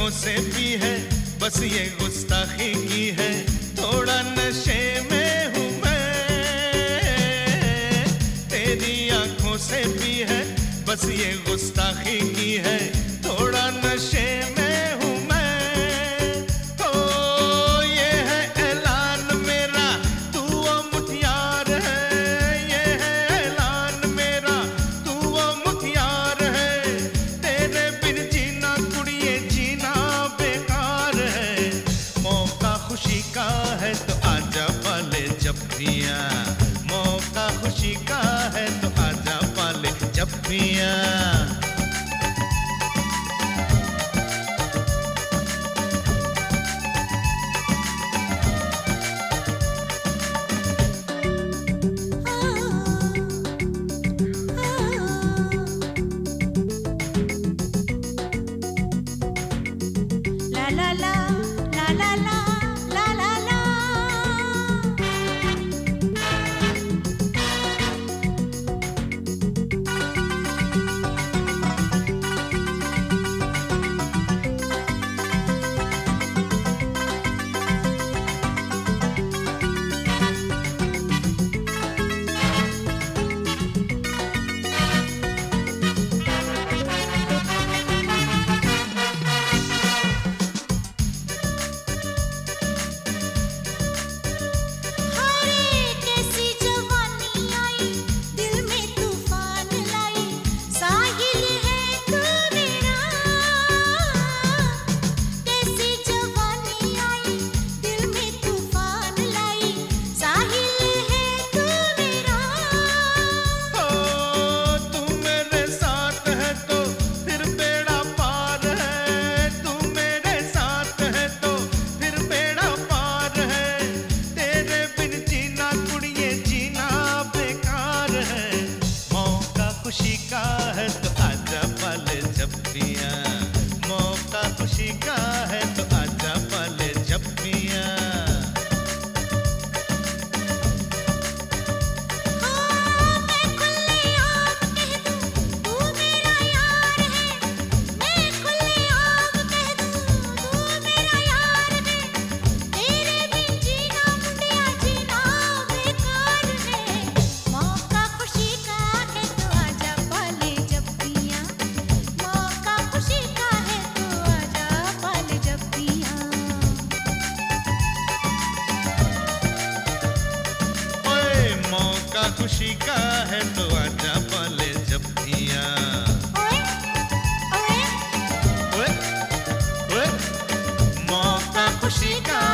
आंखों से भी है, बस ये गुस्ताखी की है। थोड़ा नशे में हूँ मैं, तेरी आंखों से भी है, बस ये गुस्ताखी की है। थोड़ा नशे में हूँ मैं, ओ ये है ऐलान मेरा, तू वो मुखियार है। ये है ऐलान मेरा, तू वो मुखियार है। तेरे बिन जीना कुड़िए जीना बेकार है। मौका खुशी का है तो आजा पाले जफ्फियाँ, मौका खुशी का है तो आजा पाले जफ्फियाँ। खुशी का है तो आजा पाले जफ्फियाँ, मौका खुशी का है तो आजा पाले जफ्फियाँ। खुशी का है तो आजा पाले जफ्फियाँ। ओए ओए ओए ओए, मौका खुशी का